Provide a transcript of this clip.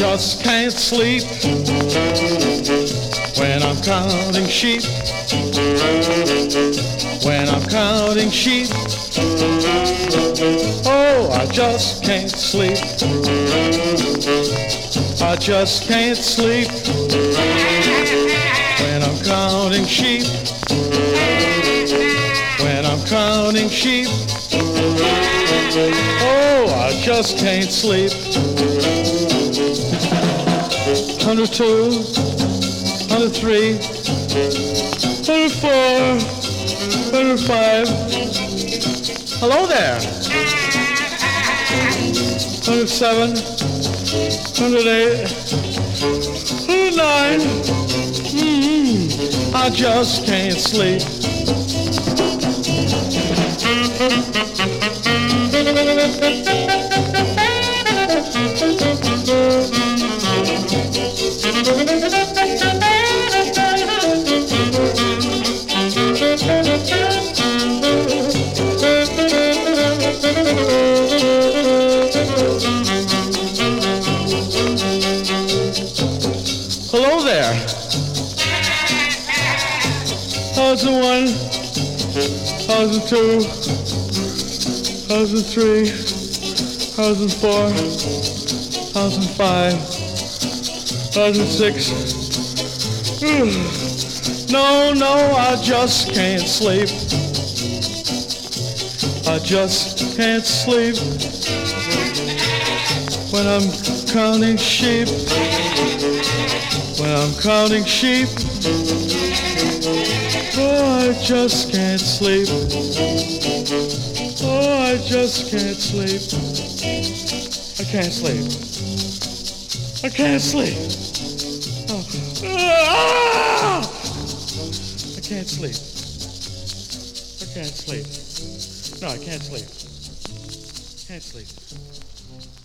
just can't sleep when I'm counting sheep. When I'm counting sheep, oh, I just can't sleep. I just can't sleep when I'm counting sheep. When I'm counting sheep, oh, I just can't sleep. 102, 103, 104, 105. Hello there. 107, 108, 109. I just can't sleep. Hello there. 1,001, 1,002, 1,003, 1,004, 1,005, 1,006. No, I just can't sleep. I just can't sleep when I'm counting sheep. When I'm counting sheep, oh, I just can't sleep. Oh, I just can't sleep. I can't sleep. I can't sleep. Oh. Ah! I can't sleep. I can't sleep. No, I can't sleep. Can't sleep.